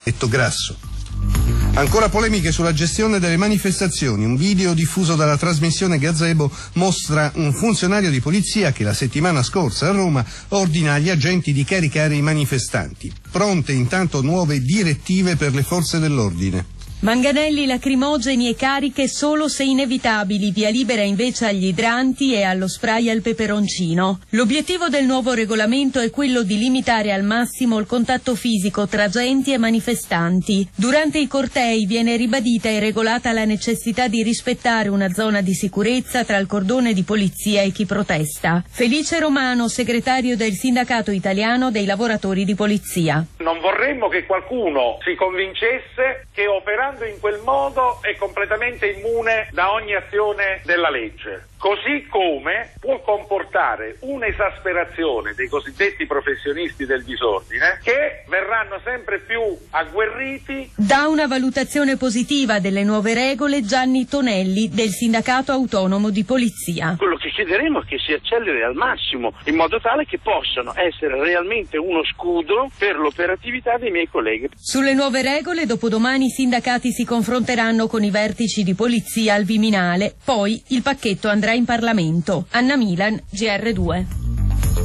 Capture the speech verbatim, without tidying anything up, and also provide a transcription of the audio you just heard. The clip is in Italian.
Detto Grasso. Ancora polemiche sulla gestione delle manifestazioni. Un video diffuso dalla trasmissione Gazebo mostra un funzionario di polizia che la settimana scorsa a Roma ordina agli agenti di caricare i manifestanti. Pronte intanto nuove direttive per le forze dell'ordine. Manganelli, lacrimogeni e cariche solo se inevitabili, via libera invece agli idranti e allo spray al peperoncino. L'obiettivo del nuovo regolamento è quello di limitare al massimo il contatto fisico tra agenti e manifestanti. Durante i cortei viene ribadita e regolata la necessità di rispettare una zona di sicurezza tra il cordone di polizia e chi protesta. Felice Romano, segretario del Sindacato Italiano dei Lavoratori di Polizia. Non vorremmo che qualcuno si convincesse che operando in quel modo è completamente immune da ogni azione della legge. Così come può comportare un'esasperazione dei cosiddetti professionisti del disordine che verranno sempre più agguerriti. Da una valutazione positiva delle nuove regole Gianni Tonelli del Sindacato Autonomo di Polizia. Quello che chiederemo è che si acceleri al massimo in modo tale che possano essere realmente uno scudo per l'operatività dei miei colleghi. Sulle nuove regole dopodomani i sindacati si confronteranno con i vertici di polizia al Viminale, poi il pacchetto andrà in Parlamento. Anna Milan, G R due.